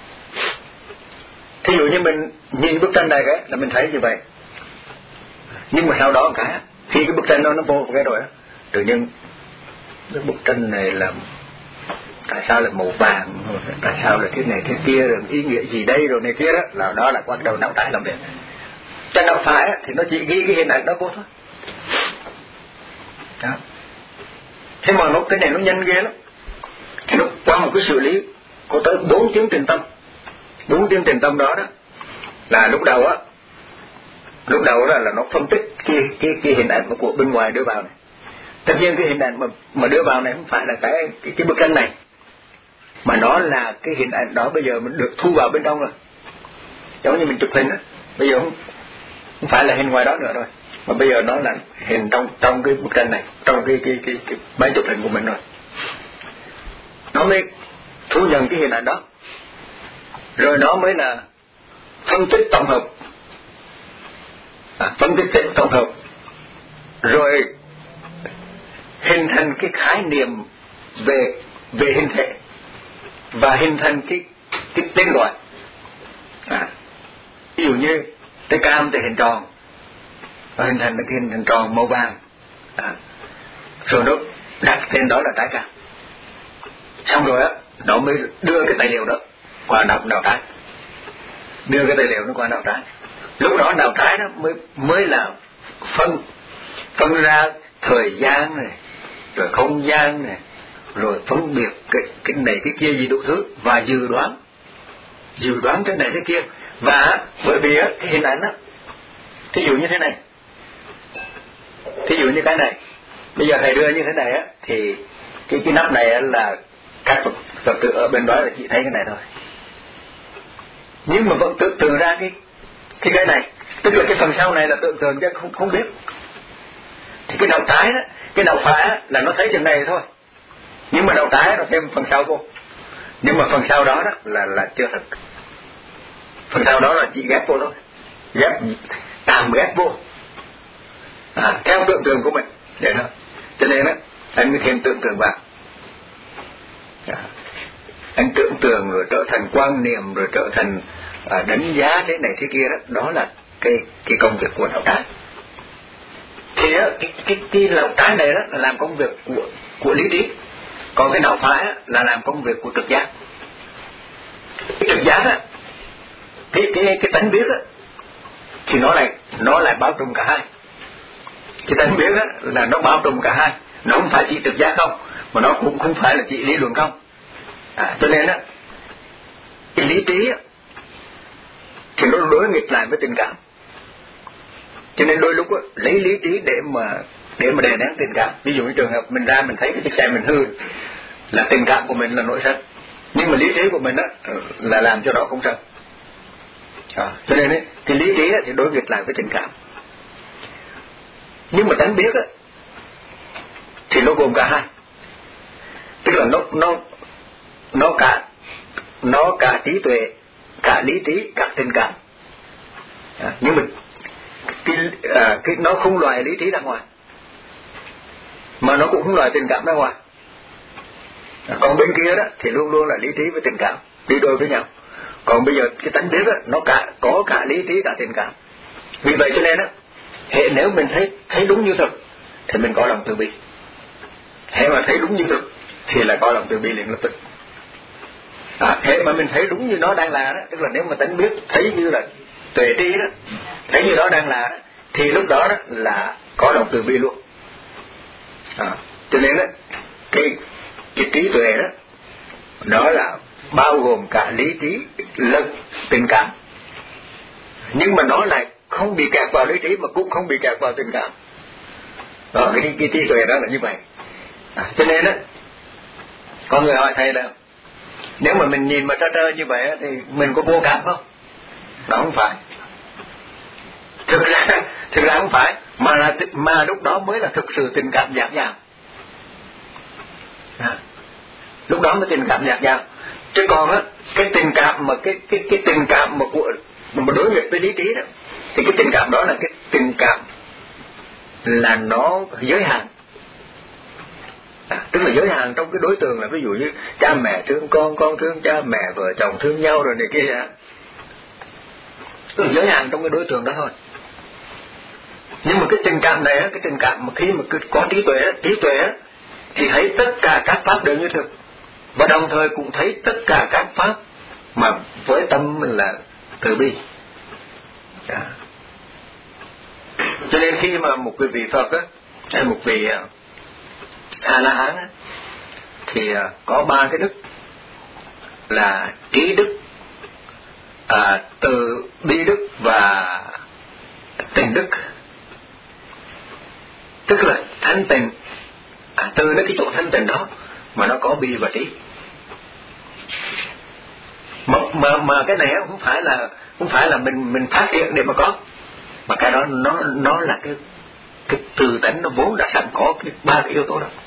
Speaker 1: thí dụ như mình nhìn bức tranh này cái là mình thấy như vậy, nhưng mà sau đó khi cái bức tranh nó vô cái rồi á, tự nhiên cái bức tranh này là tại sao là màu vàng, tại sao là thế này thế kia, rồi ý nghĩa gì đây rồi này kia đó là bắt đầu não trái làm việc. Trên não phải á, thì nó chỉ ghi cái hình ảnh đó vô thôi. Đó. Thế mà cái này nó nhanh ghê lắm. Thì nó qua một cái xử lý có tới 4 tiến trình tâm. 4 tiến trình tâm đó là lúc đầu đó là nó phân tích cái hình ảnh của bên ngoài đưa vào này. Tất nhiên cái hình ảnh mà đưa vào này không phải là cái bức tranh này, mà nó là cái hình ảnh đó bây giờ mình được thu vào bên trong rồi. Giống như mình chụp hình á, bây giờ không phải là hình ngoài đó nữa rồi, mà bây giờ nó là hình trong cái bức tranh này, trong cái máy chụp hình của mình rồi. Nó mới thu nhận cái hình ảnh đó, rồi nó mới là phân tích tổng hợp, rồi hình thành cái khái niệm về hình thể và hình thành cái tên gọi. Ví dụ như trái cam thì hình tròn, và hình thành cái hình tròn màu vàng, rồi nó đặt tên đó là trái cam. Xong rồi á, nó mới đưa cái tài liệu đó qua não trái, đưa cái tài liệu nó qua não trái. Lúc đó não trái đó mới là phân ra thời gian này, rồi không gian này, rồi phân biệt cái này cái kia gì đủ thứ, và dự đoán cái này cái kia. Và bởi vì á, cái hình ảnh á, thí dụ như thế này, thí dụ như cái này, bây giờ thầy đưa như thế này á, thì cái nắp này á là các Phật tử ở bên đó là chỉ thấy cái này thôi, nhưng mà vẫn tưởng tượng ra cái này, tức là cái phần sau này là tưởng tượng chứ không biết. Thì cái não trái đó, cái não phải đó, là nó thấy chừng này thôi, nhưng mà não trái nó thêm phần sau vô, nhưng mà phần sau đó là chưa thật. Phần sau đó là chỉ ghép vô thôi, tạm ghép vô theo tưởng tượng của mình vậy thôi. Cho nên anh mới thêm tưởng tượng vào. anh tưởng tượng rồi trở thành quan niệm, rồi trở thành đánh giá thế này thế kia đó, đó là cái công việc của não trái. Thì á, cái não trái này đó là làm công việc của lý trí, còn cái não phải á, là làm công việc của trực giác. Cái trực giác á, cái tánh biết á, thì nó lại bao trùm cả hai. Cái tánh biết á, là nó bao trùm cả hai, nó không phải chỉ trực giác không, mà nó cũng không phải là chỉ lý luận không. Cho nên á, cái lý trí á, thì nó đối nghịch lại với tình cảm. Cho nên đôi lúc á, lấy lý trí để mà đè nén tình cảm. Ví dụ như trường hợp mình ra mình thấy cái chiếc xe mình hư, là tình cảm của mình là nổi sân, nhưng mà lý trí của mình á là làm cho nó không sân. Cho nên ấy, cái lý trí á, thì đối nghịch lại với tình cảm. Nhưng mà tánh biết á, thì nó gồm cả hai, tức là nó cả trí tuệ, cả lý trí, cả tình cảm. Nhưng mà nó không loại lý trí ra ngoài, mà nó cũng không loại tình cảm ra ngoài. Còn bên kia đó thì luôn luôn là lý trí với tình cảm đi đôi với nhau. Còn bây giờ cái tánh biết đó, nó có cả lý trí cả tình cảm. Vì vậy cho nên đó, hệ nếu mình thấy đúng như thực thì mình có lòng từ bi. Hệ mà thấy đúng như thực thì là có lòng từ bi liền lập tức. Hệ mà mình thấy đúng như nó đang là đó, tức là nếu mà tánh biết thấy như là tuệ trí đó, thấy như nó đang là đó, thì lúc đó đó là có lòng từ bi luôn. Cho nên đó, cái trí tuệ đó, đó là bao gồm cả lý trí lẫn tình cảm, nhưng mà nó lại không bị kẹt vào lý trí mà cũng không bị kẹt vào tình cảm. Đó, cái trí tuệ đó là như vậy. Cho nên đó, có người hỏi thầy là nếu mà mình nhìn mà trơ như vậy thì mình có vô cảm không? Đó không phải. Thực ra không phải, mà lúc đó mới là thực sự tình cảm dạt dào. Lúc đó mới tình cảm dạt dào. Chứ còn á, cái tình cảm mà cái tình cảm mà đối nghịch với lý trí đó, thì cái tình cảm đó là cái tình cảm là nó giới hạn. Tức là giới hạn trong cái đối tượng, là ví dụ như cha mẹ thương con thương cha mẹ, vợ chồng thương nhau rồi này kia. Tức là giới hạn trong cái đối tượng đó thôi. Nhưng mà cái tình cảm này á, cái tình cảm mà khi mà có trí tuệ thì thấy tất cả các pháp đều như thực, và đồng thời cũng thấy tất cả các pháp mà với tâm là từ bi. Cho nên khi mà một vị Phật á, hay một vị A-la-hán á, thì có ba cái đức là trí đức, từ bi đức và tình đức. Tức là thanh tịnh, từ nó cái chỗ thanh tịnh đó mà nó có bi và trí. Mà cái này không phải là mình phát hiện để mà có, mà cái đó nó là cái từ tánh nó vốn đã sẵn có cái ba cái yếu tố đó.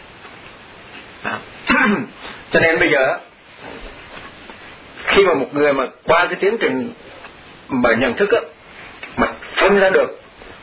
Speaker 1: Cho nên bây giờ khi mà một người mà qua cái tiến trình mà nhận thức á, mà phân ra được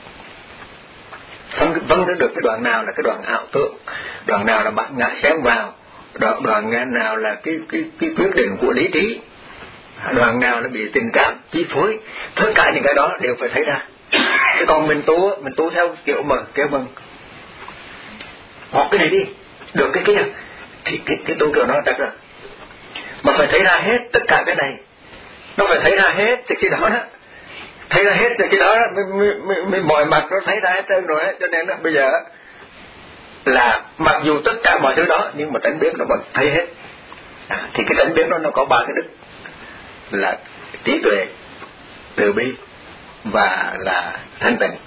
Speaker 1: cái đoạn nào là cái đoạn ảo tưởng, đoạn nào là bạn ngã xen vào, đoạn nào là cái quyết định của lý trí, đoạn nào là bị tình cảm chi phối, tất cả những cái đó đều phải thấy ra. Chứ còn mình tu theo kiểu mà kêu bằng học cái này đi, được cái kia, thì cái tu kiểu nó đặt ra. Mà phải thấy ra hết tất cả cái này, nó phải thấy ra hết thì khi đó thấy ra hết thì khi đó mới mọi mặt nó thấy ra hết trơn rồi. Cho nên bây giờ là mặc dù tất cả mọi thứ đó, nhưng mà tánh biết nó vẫn thấy hết. Thì cái tánh biết nó có ba cái đức là trí tuệ, từ bi và là thanh tịnh.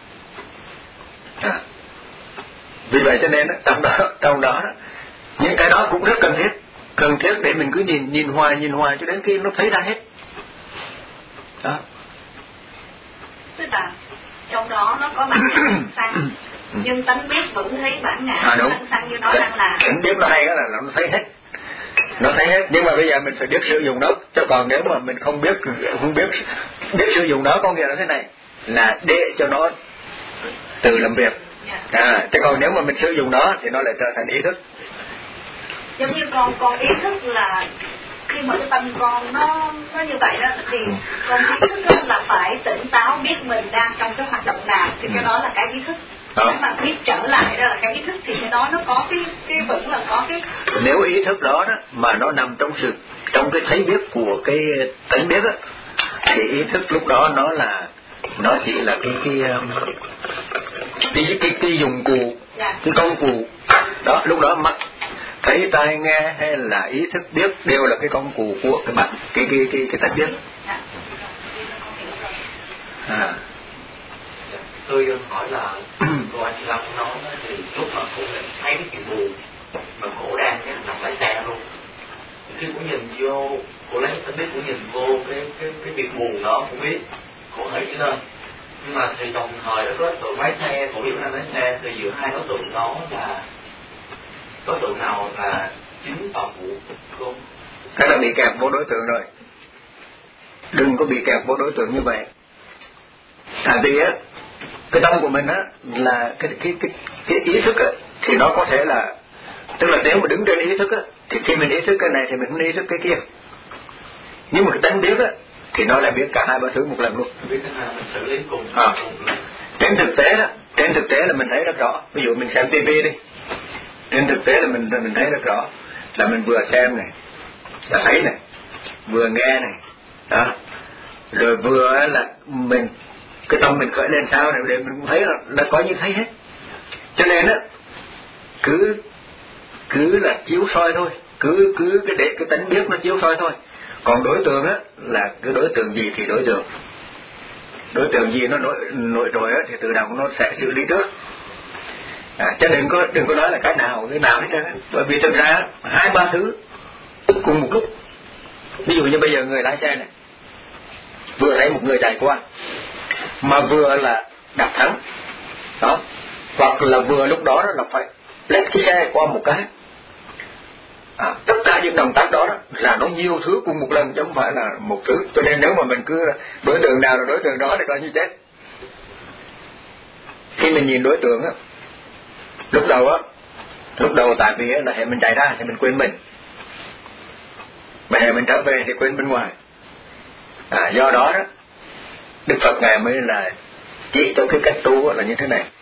Speaker 1: Vì vậy cho nên trong đó những cái đó cũng rất cần thiết để mình cứ nhìn hoài cho đến khi nó thấy ra hết. Đó.
Speaker 3: Tức là trong đó nó có bản ngã xăng, nhưng tánh biết vẫn thấy bản ngã xăng như nó đang là.
Speaker 1: Tánh biết nó hay đó là nó thấy hết. Nó thấy hết, nhưng mà bây giờ mình phải biết sử dụng nó. Chứ còn nếu mà mình không biết sử dụng nó, có nghĩa là thế này, là để cho nó tự làm việc. Chứ còn nếu mà mình sử dụng nó thì nó lại trở thành ý thức.
Speaker 3: Giống như con ý thức là khi mà cái tâm con nó như vậy đó thì con ý thức đó là phải tỉnh táo, biết mình đang trong cái hoạt động nào, thì cái đó là cái ý thức. Nếu mà biết trở lại đó là cái ý thức thì cái đó nó có cái vẫn là có cái.
Speaker 1: Nếu ý thức đó mà nó nằm trong cái thấy biết của cái tánh biết á, thì ý thức lúc đó nó chỉ là cái dụng cụ, cái công cụ đó. Lúc đó mắt thấy tai nghe hay là ý thức biết đều là cái công cụ của cái bản cái tánh biết.
Speaker 4: Tôi hỏi là cô anh Chị Lâm nói thì lúc mà cô thấy cái chuyện buồn mà cổ đang cái hành động lái xe luôn, khi cô nhìn vô, cô lấy tánh biết, cô nhìn vô cái việc buồn đó, cô biết cổ hãy đi lên. Nhưng mà thì đồng thời đó có đối tượng lái xe, cổ biết đang lái xe, thì giữa hai đối tượng đó là đối tượng nào là chính và phụ cô?
Speaker 1: Các bạn bị kẹp vô đối tượng rồi, đừng có bị kẹp vô đối tượng như vậy. Tại vì á, cái tâm của mình á là cái ý thức á, thì nó có thể là, tức là nếu mà đứng trên ý thức á, thì khi mình ý thức cái này thì mình không ý thức cái kia. Nhưng mà cái tánh biết á thì nó lại biết cả hai ba thứ một lần luôn.
Speaker 4: Biết cái nào mình xử lý cùng.
Speaker 1: Trên thực tế là mình thấy rất rõ. Ví dụ mình xem TV đi, trên thực tế là mình thấy rất rõ là mình vừa xem này, là thấy này, vừa nghe này, đó, rồi vừa là mình cái tâm mình khởi lên sao này để mình cũng thấy là có như thấy hết. Cho nên á cứ là chiếu soi thôi, cứ cái để cái tánh biết nó chiếu soi thôi. Còn đối tượng á là cái đối tượng gì thì đối tượng gì nó nổi trội á thì tự động nó sẽ xử lý trước. Chứ đừng có nói là cái nào hết trơn. Bởi vì thực ra hai ba thứ cùng một lúc. Ví dụ như bây giờ người lái xe này vừa thấy một người chạy qua mà vừa là đạp thắng đó, hoặc là vừa lúc đó là phải lết cái xe qua một cái. Tất cả những động tác đó là nó nhiều thứ cùng một lần chứ không phải là một thứ. Cho nên nếu mà mình cứ đối tượng nào là đối tượng đó thì coi như chết. Khi mình nhìn đối tượng á, lúc đầu tại vì là hệ mình chạy ra thì mình quên mình, mà hệ mình trở về thì quên bên ngoài. Do đó Đức Phật Ngài mới là chỉ cho cái cách tu là như thế này.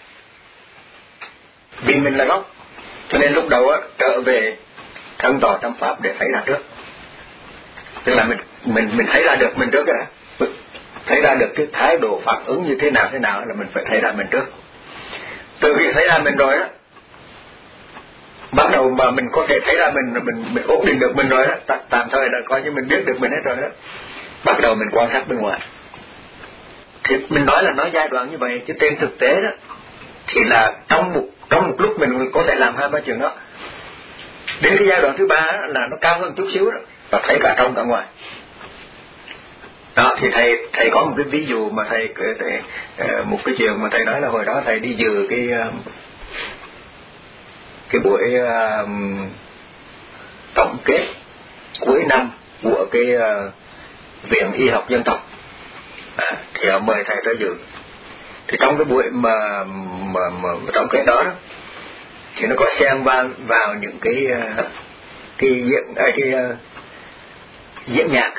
Speaker 1: Vì mình là gốc, cho nên lúc đầu trở về thân tỏ tâm pháp để thấy ra trước. Tức là mình thấy ra được mình trước rồi đó. Thấy ra được cái thái độ phản ứng như thế nào là mình phải thấy ra mình trước. Từ khi thấy ra mình rồi đó, bắt đầu mà mình có thể thấy ra mình ổn định được mình rồi đó, tạm thời là coi như mình biết được mình hết rồi đó, bắt đầu mình quan sát bên ngoài. Thì mình nói là nói giai đoạn như vậy, chứ trên thực tế đó thì là trong một lúc mình có thể làm hai ba chuyện đó. Đến cái giai đoạn thứ ba là nó cao hơn chút xíu đó, và thấy cả trong cả ngoài. Đó thì thầy có một cái ví dụ mà thầy một cái chuyện mà thầy nói là hồi đó thầy đi dự cái buổi tổng kết cuối năm của cái Viện Y học Dân tộc, thì họ mời thầy tới dự. Thì trong cái buổi mà tổng kết đó thì nó có xen vào những cái diễn nhạc,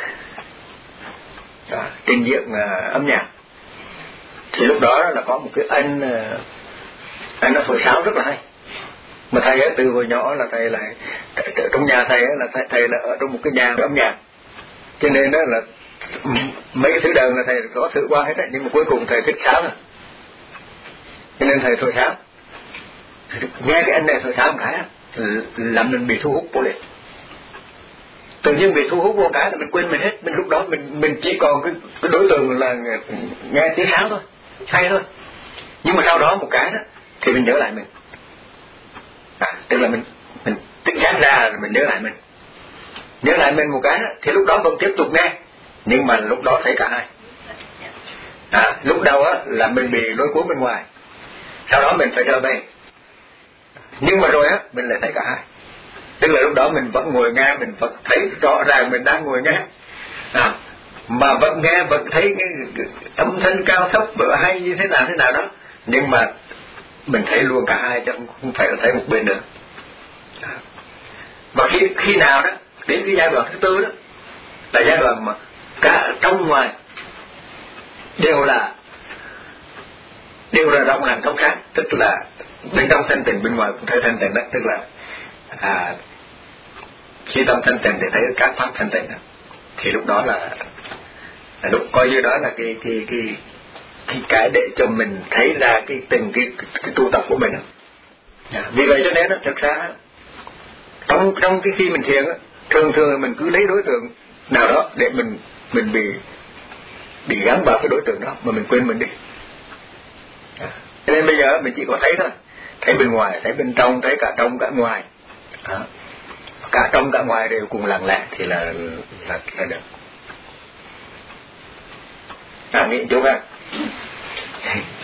Speaker 1: trình diễn âm nhạc. Thì lúc đó là có một cái anh nó thổi sáo rất là hay. Mà thầy từ hồi nhỏ là thầy lại trong nhà thầy là thầy là ở trong một cái nhà âm nhạc, cho nên đó là mấy cái thứ đầu là thầy có thử qua hết đấy, nhưng mà cuối cùng thầy thích sáo rồi, cho nên thầy thổi sáo. Nghe cái anh này thổi sáo một cái làm mình bị thu hút vô liền. Tự nhiên bị thu hút vô cái là mình quên mình hết. Mình lúc đó mình chỉ còn cái đối tượng là nghe tiếng sáo thôi, hay thôi. Nhưng mà sau đó một cái đó thì mình nhớ lại mình. Tức là mình tỉnh giác ra rồi mình nhớ lại mình một cái đó, thì lúc đó vẫn tiếp tục nghe, nhưng mà lúc đó thấy cả hai. Lúc đầu là mình bị lôi cuốn bên ngoài, sau đó mình phải trở về, nhưng mà rồi mình lại thấy cả hai. Tức là lúc đó mình vẫn ngồi nghe, mình vẫn thấy rõ ràng mình đang ngồi nghe, mà vẫn nghe, vẫn thấy cái âm thanh cao thấp hay như thế nào đó, nhưng mà mình thấy luôn cả hai chứ không phải là thấy một bên nữa. Và khi nào đó đến cái giai đoạn thứ tư đó là giai đoạn mà cả trong ngoài đều là rộng lặng trong sáng, tức là bên trong thanh tịnh, bên ngoài cũng thấy thanh tịnh đó, tức là khi tâm thanh tịnh thì thấy các pháp thanh tịnh đó. Thì lúc đó là lúc coi như đó là cái để cho mình thấy ra cái tu tập của mình. Vì vậy cho nên đó, thực ra trong cái khi mình thiền á, thường mình cứ lấy đối tượng nào đó để mình bị gắn vào cái đối tượng đó mà mình quên mình đi. Cho nên bây giờ mình chỉ có thấy thôi, thấy bên ngoài, thấy bên trong, thấy cả trong cả ngoài, cả trong cả ngoài đều cùng lặng lẽ thì là được. Nghĩ chút ha.